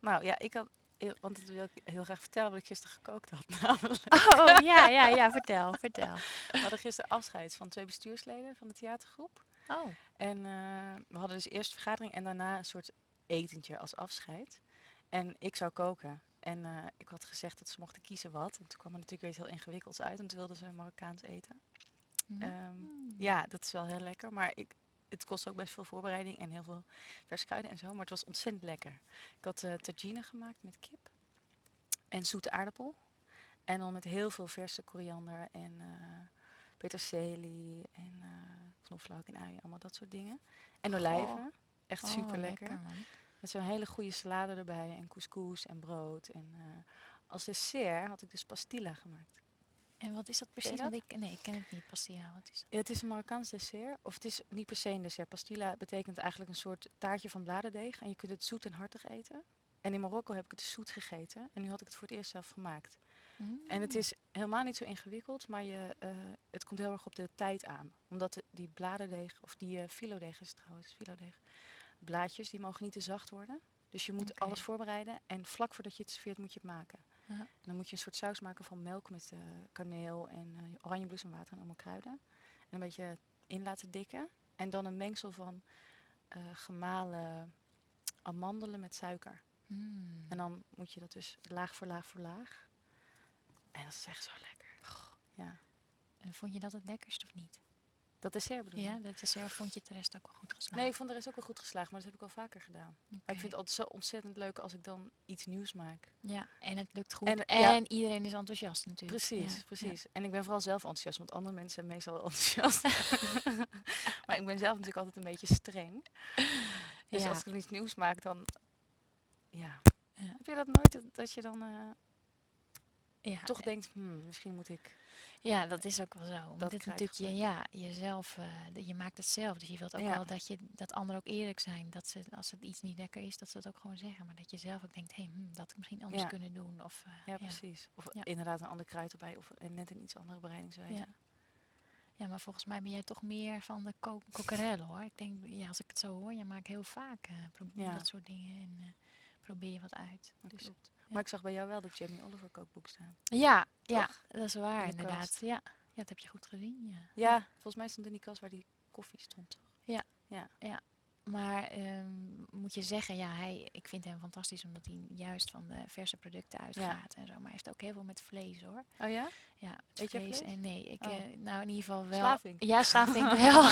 Nou ja, want dat wil ik heel graag vertellen wat ik gisteren gekookt had. Namelijk, Oh, ja, vertel. we hadden gisteren afscheid van 2 bestuursleden van de theatergroep. Oh, En we hadden dus eerst vergadering en daarna een soort etentje als afscheid. En ik zou koken. En ik had gezegd dat ze mochten kiezen wat. En toen kwam er natuurlijk weer iets heel ingewikkelds uit. En toen wilden ze Marokkaans eten. Ehm, mm. ja, dat is wel heel lekker. Maar het kost ook best veel voorbereiding en heel veel vers kruiden en zo. Maar het was ontzettend lekker. Ik had tagine gemaakt met kip en zoete aardappel. En dan met heel veel verse koriander en peterselie en knoflook en ui. Allemaal dat soort dingen. En Goh. olijven. Echt Oh, super lekker. lekker man. Met zo'n hele goede salade erbij en couscous en brood. En als dessert had ik dus pastilla gemaakt. En wat is dat Ken je precies? Want dat? nee, ik ken het niet. Pastilla, wat is dat? Ja, het is een Marokkaans dessert. Of het is niet per se een dessert. Pastilla betekent eigenlijk een soort taartje van bladerdeeg. En je kunt het zoet en hartig eten. En in Marokko heb ik het dus zoet gegeten. En nu had ik het voor het eerst zelf gemaakt. En het Mm. is helemaal niet zo ingewikkeld, maar het komt heel erg op de tijd aan. Omdat die bladerdeeg, of die filodeeg is trouwens, filodeeg, blaadjes, die mogen niet te zacht worden. Dus je moet alles Oké. voorbereiden en vlak voordat je het serveert moet je het maken. Ja, En dan moet je een soort saus maken van melk met kaneel en oranjebloesemwater en allemaal kruiden. En een beetje in laten dikken. En dan een mengsel van gemalen amandelen met suiker. En mm. dan moet je dat dus laag voor laag voor laag. En dat is echt zo lekker. Ja. En vond je dat het lekkerst of niet? Dat dessert bedoel je? Ja, dat dessert vond je de rest ook wel goed Nee, ik geslaagd. vond de rest ook wel goed geslaagd, maar dat heb ik al vaker gedaan. Maar ik vind Oké. het altijd zo ontzettend leuk als ik dan iets nieuws maak. Ja, en het lukt goed. En ja, En iedereen is enthousiast natuurlijk. precies, Ja. precies. En ik ben vooral zelf enthousiast, want andere mensen zijn meestal enthousiast. Maar ik ben zelf natuurlijk altijd een beetje streng. Dus als Ja, ik dan iets nieuws maak, dan ja. ja, Heb je dat nooit, dat je dan ja. toch denkt, misschien moet ik Ja, dat is ook wel zo. Want dat dit is kruid natuurlijk gebruiken. jezelf, je maakt het zelf. Dus je wilt ook Ja, wel dat anderen ook eerlijk zijn. Dat ze, als het iets niet lekker is, dat ze het ook gewoon zeggen. Maar dat je zelf ook denkt, dat had ik misschien anders ja, kunnen doen. Of ja, ja, precies. Of ja, inderdaad een ander kruid erbij, of net een iets andere bereidingswijze. ja. Ja, maar volgens mij ben jij toch meer van de kokerellen hoor. Ik denk, ja, als ik het zo hoor, je maakt heel vaak Ja, dat soort dingen en probeer je wat uit. dat Dus klopt. ja. Maar ik zag bij jou wel dat Jamie Oliver kookboek staan. Ja, Toch? dat is In waar de inderdaad. kast. Ja, ja, dat heb je goed gezien. Ja, ja, Ja, volgens mij stond in die kast waar die koffie stond, toch? ja, Ja. ja. Maar moet je zeggen, ja, ik vind hem fantastisch omdat hij juist van de verse producten Ja. uitgaat en zo. Maar hij heeft ook heel veel met vlees hoor. Oh ja? Ja, met Eet jij vlees vlees? en nee, Oh, nou in ieder geval wel. slaving. Ja, slavink wel.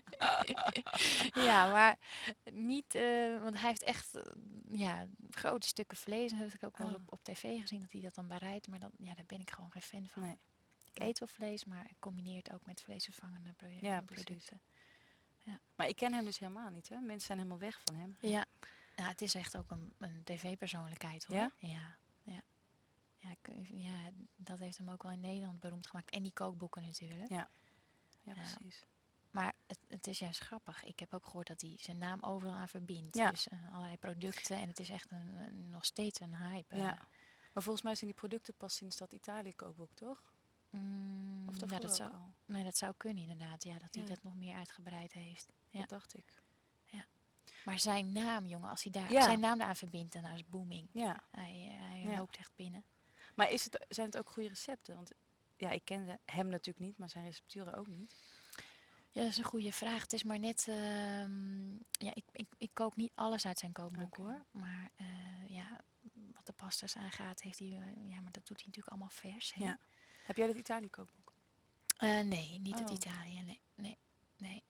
Ja, maar niet, want hij heeft echt ja, grote stukken vlees. En dat heb ik ook wel eens Oh, op tv gezien dat hij dat dan bereidt. Maar dan, ja, daar ben ik gewoon geen fan van. nee. Ik Nee. eet wel vlees, maar ik combineer het ook met vleesvervangende Ja, precies. producten. Ja, Maar ik ken hem dus helemaal niet, hè? Mensen zijn helemaal weg van hem. ja. Nou, het is echt ook een tv-persoonlijkheid hoor. Ja? Ja, ja. Ja, ja, dat heeft hem ook wel in Nederland beroemd gemaakt. En die kookboeken natuurlijk. Ja. Ja, Ja, precies. maar het is juist grappig. Ik heb ook gehoord dat hij zijn naam overal aan verbindt. Ja. Dus allerlei producten. En het is echt nog steeds een hype. Ja. Maar volgens mij zijn die producten pas sinds dat Italië kookboek, toch? Of Ja, daarvoor ook al? nee, dat zou kunnen inderdaad. Ja, dat hij Ja, dat nog meer uitgebreid heeft. Ja, dat dacht ik. ja. Maar zijn naam, jongen, als hij zijn Ja. naam daaraan verbindt, dan is booming. Ja. Hij Ja. loopt echt binnen. Maar zijn het ook goede recepten? Want ja, ik kende hem natuurlijk niet, maar zijn recepturen ook niet. Ja, dat is een goede vraag. Het is maar net... ja, ik kook niet alles uit zijn kookboek Oké. hoor. Maar ja, wat de pastas aangaat, heeft hij... ja, maar dat doet hij natuurlijk allemaal vers, hè? Ja. Heb jij dat Italië kookboek? Nee, niet uit Oh, Italië. Nee, nee, nee.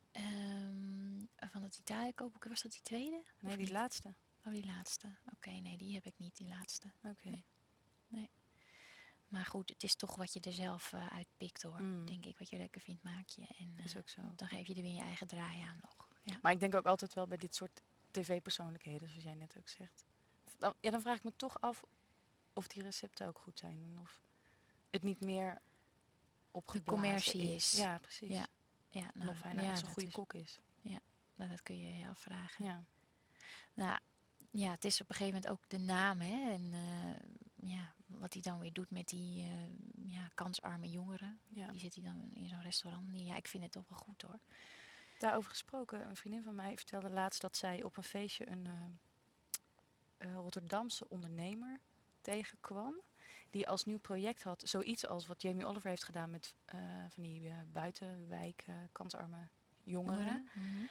Van het Italië kookboek, was dat die tweede? nee, Of die niet? laatste. Oh, die laatste. Oké, nee, die heb ik niet, die laatste. Oké. Nee, nee. Maar goed, het is toch wat je er zelf uitpikt hoor. Mm, Denk ik, wat je lekker vindt, maak je. En is ook zo. dan geef je er weer je eigen draai aan nog. Ja. Maar ik denk ook altijd wel bij dit soort tv-persoonlijkheden, zoals jij net ook zegt. Dan vraag ik me toch af of die recepten ook goed zijn. En of het niet meer De opgeblazen commercie is. is. Ja, precies. Ja, ja, En nou, of hij nou ja, echt zo'n dat goede is. kok is. Ja, nou, dat kun je je afvragen. Ja, Nou, ja, het is op een gegeven moment ook de naam, hè. En ja, wat hij dan weer doet met die ja, kansarme jongeren. ja. Die zit hij dan in zo'n restaurant. Ja, ik vind het toch wel goed hoor. Daarover gesproken, een vriendin van mij vertelde laatst dat zij op een feestje Rotterdamse ondernemer tegenkwam. Die als nieuw project had zoiets als wat Jamie Oliver heeft gedaan met van die buitenwijk kansarme jongeren.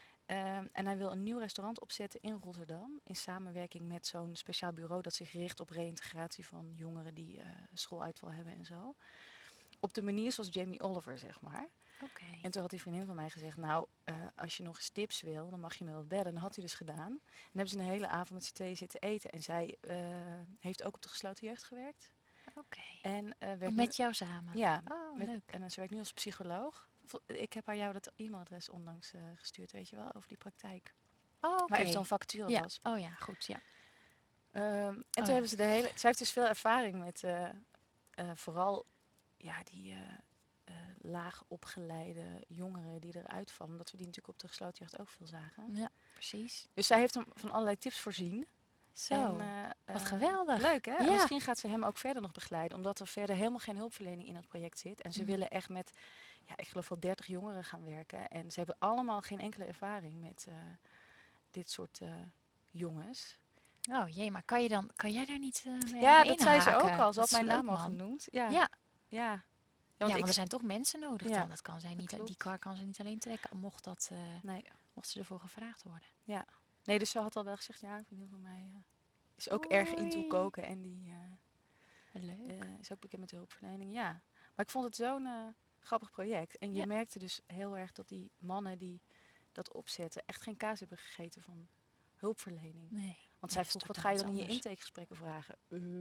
En hij wil een nieuw restaurant opzetten in Rotterdam. In samenwerking met zo'n speciaal bureau dat zich richt op reïntegratie van jongeren die schooluitval hebben en zo. Op de manier zoals Jamie Oliver, zeg maar. Oké. En toen had die vriendin van mij gezegd, nou, als je nog eens tips wil, dan mag je me wel bellen. En dat had hij dus gedaan. En hebben ze een hele avond met z'n tweeën zitten eten. En zij heeft ook op de gesloten jeugd gewerkt. Oké. En werkt nu, Met jou samen? ja, Oh, leuk. en ze werkt nu als psycholoog. Ik heb haar jou dat e-mailadres onlangs gestuurd, weet je wel, over die praktijk. Oh, oké. Waar even zo'n vacature Ja. was. Oh ja, goed, ja. En toen ja. hebben ze zij heeft dus veel ervaring met vooral die laag opgeleide jongeren die eruit vallen. Omdat we die natuurlijk op de gesloten jeugd ook veel zagen. Ja, precies. Dus zij heeft hem van allerlei tips voorzien. Zo, En, wat geweldig. Leuk hè? Ja. En misschien gaat ze hem ook verder nog begeleiden. Omdat er verder helemaal geen hulpverlening in het project zit. En ze willen echt met, ik geloof wel 30 jongeren gaan werken. En ze hebben allemaal geen enkele ervaring met dit soort jongens. Oh jee, maar kan jij daar niet mee Ja, dat inhaken? zei ze ook al. Ze Dat had is mijn leuk, naam al man. genoemd. Ja. Ja. Ja. Want er zijn toch mensen nodig Ja, dan. Dat kan zij niet, klopt. die kar kan ze niet alleen trekken, mocht Nee. ze ervoor gevraagd worden. Ja. Nee, dus ze had al wel gezegd, ja, een vriendin van mij is ook erg into koken en die Leuk. is ook bekend met de hulpverlening. Ja. Maar ik vond het zo'n grappig project. En je merkte dus heel erg dat die mannen die dat opzetten echt geen kaas hebben gegeten van hulpverlening. Nee. Want zij vroeg, wat ga je dan in je intakegesprekken vragen?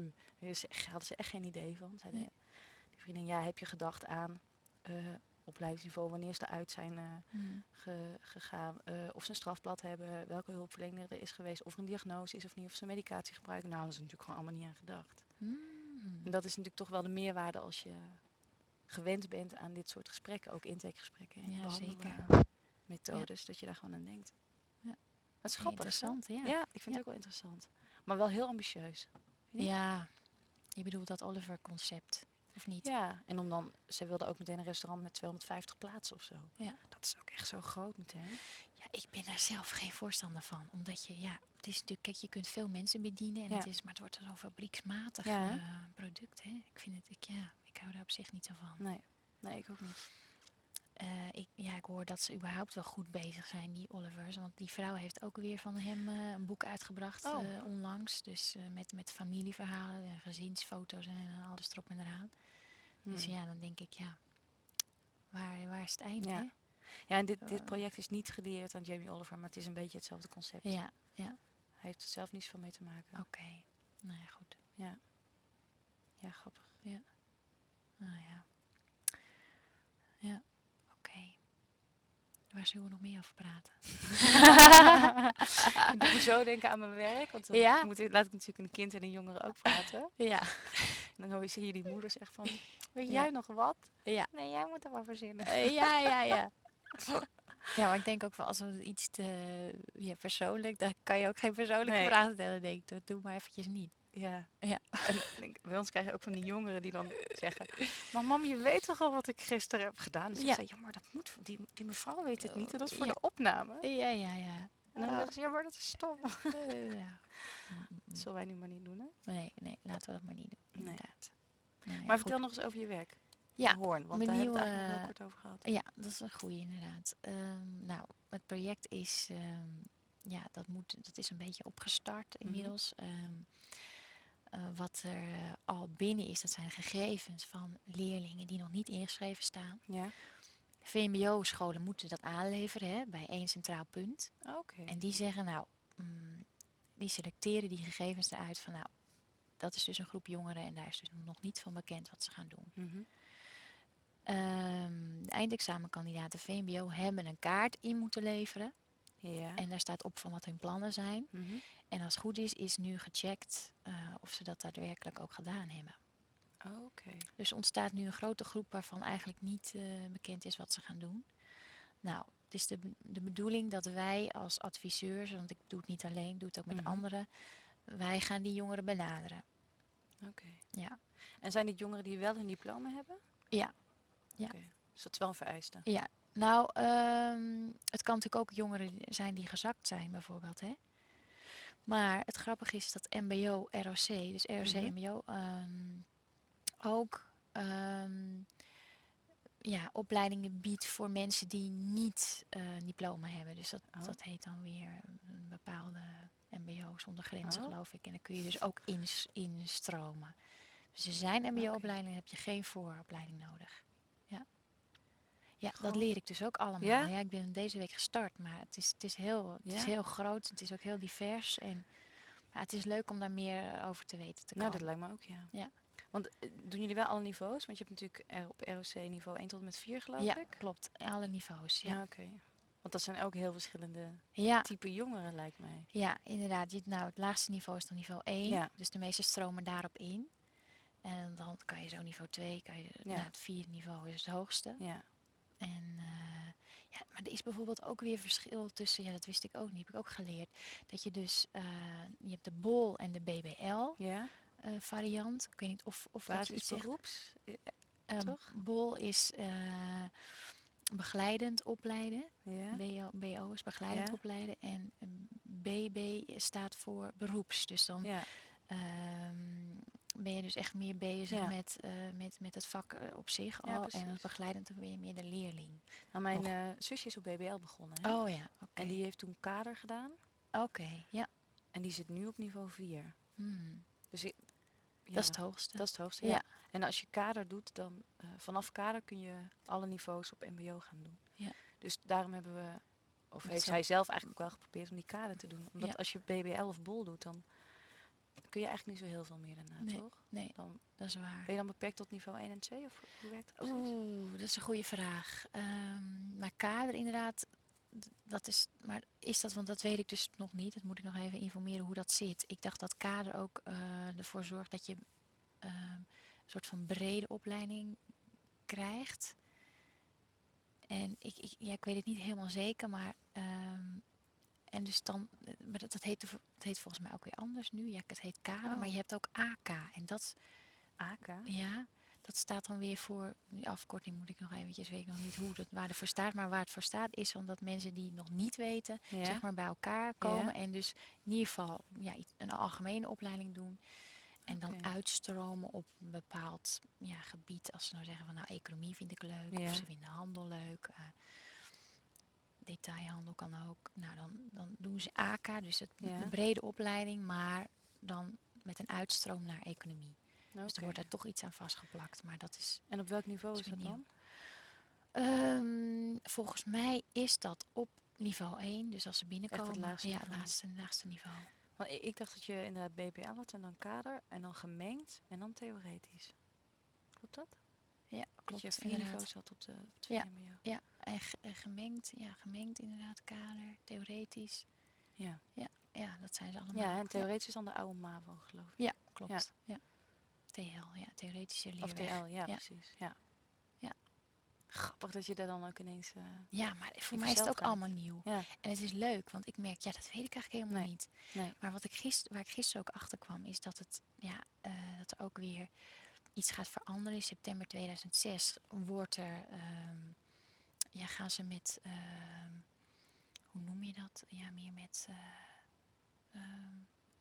Hadden ze echt geen idee van. Zei die vriendin, ja, heb je gedacht aan opleidingsniveau, wanneer ze eruit zijn gegaan, of ze een strafblad hebben, welke hulpverlening er is geweest, of er een diagnose is of niet, of ze medicatie gebruiken. Nou, daar is natuurlijk gewoon allemaal niet aan gedacht. En dat is natuurlijk toch wel de meerwaarde als je gewend bent aan dit soort gesprekken, ook intakegesprekken en behandelmethodes, dat je daar gewoon aan denkt. Ja. Dat is grappig. Interessant, ja. Ja, ik vind het ook wel interessant. Maar wel heel ambitieus. Ja, je bedoelt dat Oliver-concept, of niet? Ja, en om dan, ze wilde ook meteen een restaurant met 250 plaatsen of zo. Ja. Dat is ook echt zo groot meteen. Ja, ik ben daar zelf geen voorstander van. Omdat het is natuurlijk, kijk, je kunt veel mensen bedienen. En maar het wordt zo'n fabrieksmatig product. Hè? Ik vind het, ik hou daar op zich niet zo van. Nee, ik ook niet. Ik hoor dat ze überhaupt wel goed bezig zijn, die Olivers. Want die vrouw heeft ook weer van hem een boek uitgebracht onlangs. Dus met familieverhalen en gezinsfoto's en alles erop en eraan. Dus dan denk ik, waar is het eind, hè? Ja, en dit project is niet gelieerd aan Jamie Oliver, maar het is een beetje hetzelfde concept. Ja. Hij heeft er zelf niets van mee te maken. Oké. Nou ja, goed. Ja, grappig. Ja. Nou ja. Ja, oké. Waar zullen we nog meer over praten? Ik doe me zo denken aan mijn werk, want dan laat ik natuurlijk een kind en een jongere ook praten. Ja. En dan zie je die moeders echt van, weet jij nog wat? Ja. Nee, jij moet er maar verzinnen. Ja. Ja, maar ik denk ook wel als we iets te persoonlijk, dan kan je ook geen persoonlijke vragen stellen. Denk ik, dat doe maar eventjes niet. Ja. En bij ons krijg je ook van die jongeren die dan zeggen, maar mam, je weet toch al wat ik gisteren heb gedaan? Dus ik zei, ja, maar dat moet, die mevrouw weet het niet en dat is voor de opname. Ja. En dan zeggen ze, ja, maar dat is stom. Dat zullen wij nu maar niet doen, hè? Nee, laten we dat maar niet doen, inderdaad. Nee, maar vertel nog eens over je werk. Ja, Hoorn, want daar hebben we het eigenlijk heel kort over gehad. Ja, dat is een goeie inderdaad. Het project is, dat is een beetje opgestart inmiddels. Wat er al binnen is, dat zijn gegevens van leerlingen die nog niet ingeschreven staan. Ja. VMBO-scholen moeten dat aanleveren bij één centraal punt. Okay. En die zeggen, die selecteren die gegevens eruit van, dat is dus een groep jongeren en daar is dus nog niet van bekend wat ze gaan doen. De eindexamenkandidaten VMBO hebben een kaart in moeten leveren. Ja. En daar staat op van wat hun plannen zijn. En als het goed is nu gecheckt of ze dat daadwerkelijk ook gedaan hebben. Okay. Dus ontstaat nu een grote groep waarvan eigenlijk niet bekend is wat ze gaan doen. Nou, het is de bedoeling dat wij als adviseurs, want ik doe het niet alleen, doe het ook met anderen, wij gaan die jongeren benaderen. Oké. Ja. En zijn dit jongeren die wel hun diploma hebben? Ja. Okay. Dus dat is wel een vereiste? Ja. Nou, het kan natuurlijk ook jongeren zijn die gezakt zijn bijvoorbeeld, hè? Maar het grappige is dat MBO, ROC, dus ROC Mhm. MBO, ook opleidingen biedt voor mensen die niet een diploma hebben. Dus Oh, dat heet dan weer een bepaalde MBO zonder grenzen, oh, geloof ik. En dan kun je dus ook instromen. Dus er zijn oké. MBO-opleidingen, heb je geen vooropleiding nodig. Ja. Ja, dat Goh. leer ik dus ook allemaal. Ja? Ja, ik ben deze week gestart, maar het is Ja? heel groot. Het is ook heel divers. En ja, het is leuk om daar meer over te weten te Nou, dat komen. lijkt me ook, ja. Ja, Want doen jullie wel alle niveaus? Want je hebt natuurlijk op ROC niveau 1 tot en met 4, geloof ja, ik. klopt. Alle niveaus, ja. Ja, oké. Want dat zijn ook heel verschillende Ja, type jongeren, lijkt mij. ja, inderdaad. Nou, het laagste niveau is dan niveau 1. Ja, Dus de meeste stromen daarop in. En dan kan je zo niveau 2, ja, het vierde niveau is het hoogste. ja. En ja, maar er is bijvoorbeeld ook weer verschil tussen, ja, dat wist ik ook niet, heb ik ook geleerd. Dat je dus, je hebt de BOL en de BBL Ja? variant. Ik weet niet of dat je iets zegt. Basisberoeps, toch? BOL is begeleidend opleiden. Ja, BO is begeleidend ja, opleiden. En BB staat voor beroeps. Dus dan ja, ehm, ben je dus echt meer bezig ja. met het vak op zich Ja, al. En als precies. begeleidend dan ben je meer de leerling. Nou, mijn Nog. zusje is op BBL begonnen, hè? Oh ja, En oké. die heeft toen kader gedaan. Oké, ja. En die zit nu op niveau 4. Hmm. Dus Dat is ja, het hoogste. dat is het hoogste, ja. Ja, En als je kader doet, dan vanaf kader kun je alle niveaus op mbo gaan doen. ja. Dus daarom hebben we, of Dat heeft is ook, zij zelf eigenlijk ook wel geprobeerd om die kader te doen. ja. Omdat als je BBL of BOL doet, dan kun je eigenlijk niet zo heel veel meer daarna, Nee, toch? nee, Dan dat is waar. ben je dan beperkt tot niveau 1 en 2, of hoe werkt dat precies? Oeh, dat is een goede vraag. Maar kader inderdaad, dat is, maar is dat, want dat weet ik dus nog niet. Dat moet ik nog even informeren hoe dat zit. Ik dacht dat kader ook ervoor zorgt dat je een soort van brede opleiding krijgt. En ja, ik weet het niet helemaal zeker, maar en dus dan, maar dat het heet volgens mij ook weer anders nu. Ja, het heet kader, maar Oh, je hebt ook AK. En dat, AK? ja, dat staat dan weer voor, die afkorting moet ik nog eventjes, weet ik nog niet hoe dat, waar het voor staat. Maar waar het voor staat is omdat mensen die het nog niet weten, Ja, zeg maar bij elkaar ja, komen. En dus in ieder geval ja, een algemene opleiding doen. En dan oké. uitstromen op een bepaald gebied. Als ze nou zeggen van nou economie vind ik leuk. Of Ja, ze vinden handel leuk. Detailhandel kan ook. Nou, dan doen ze AK, dus de ja, brede opleiding, maar dan met een uitstroom naar economie. Dus er oké. wordt er toch iets aan vastgeplakt, maar dat En op welk niveau is is weer dat nieuw. dan? Volgens mij is dat op niveau 1, dus als ze Echt het binnenkomen, laagste ja, het niveau. laagste niveau. Want ik dacht dat je inderdaad BBL had en dan kader en dan gemengd en dan theoretisch. Klopt dat? Ja, Dat je klopt, 4 inderdaad. niveaus had op de 2 Ja, mbo. ja. En gemengd inderdaad, kader, theoretisch. Ja. Ja, dat zijn ze Ja, allemaal. en Ja, theoretisch is dan de oude MAVO, geloof ik. ja Ja. klopt. Ja. TL, ja, theoretische Of TL, leerweg. ja, Ja, precies. Ja. ja. Grappig dat je daar dan ook ineens Ja, maar voor in mij is het verzeld ook allemaal raakt. nieuw. Ja, En het is leuk, want ik merk, ja, dat weet ik eigenlijk helemaal nee, niet. nee. Maar waar ik gisteren ook achter kwam, is dat dat er ook weer iets gaat veranderen. In september 2006 wordt er, gaan ze met, hoe noem je dat? Ja, meer met ehm,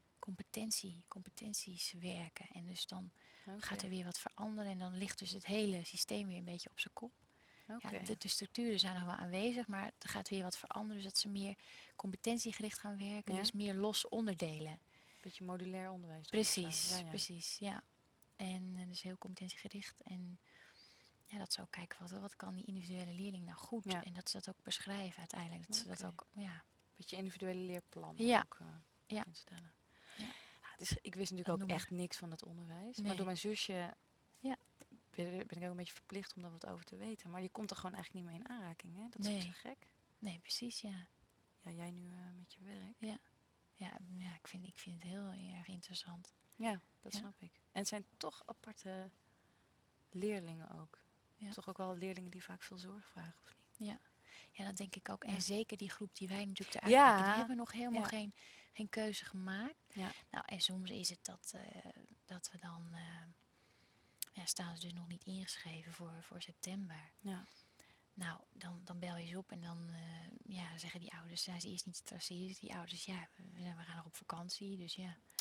competenties werken. En dus dan gaat er Oké, weer wat veranderen en dan ligt dus het hele systeem weer een beetje op zijn kop. Ja, oké. de structuren zijn nog wel aanwezig, maar er gaat weer wat veranderen. Dus dat ze meer competentiegericht gaan werken, Ja, dus meer los onderdelen. beetje modulair onderwijs doen of zo. Ja, Precies, ja. precies, ja. En dus heel competentiegericht. En ja, dat ze ook kijken, wat kan die individuele leerling nou goed? Ja, En dat ze dat ook beschrijven uiteindelijk. Dat ze dat oké. ook, ja. Beetje individuele leerplannen Ja, ook ja, instellen. ja, Ja, ik wist dat natuurlijk ook noemen echt niks van het onderwijs. Maar door Nee, mijn zusje ja, ben ik ook een beetje verplicht om daar wat over te weten. Maar je komt er gewoon eigenlijk niet mee in aanraking, hè? Dat is op zich nee, gek. nee, precies, ja. Ja, jij nu met je werk. Ja, ja, ik vind het heel erg interessant. Ja, dat Ja, snap ik. En het zijn toch aparte leerlingen ook. ja, Toch ook wel leerlingen die vaak veel zorg vragen, of niet? ja. Ja, dat denk ik ook. En Ja. zeker die groep die wij natuurlijk eruit pikken, die Ja, hebben nog helemaal ja, geen keuze gemaakt. ja, Nou, en soms is het dat we dan, staan ze dus nog niet ingeschreven voor september. ja. Nou, dan bel je ze op en dan ja, zeggen die ouders, zijn ze eerst niet te traceren. Die ouders, ja, we gaan nog op vakantie, dus ja.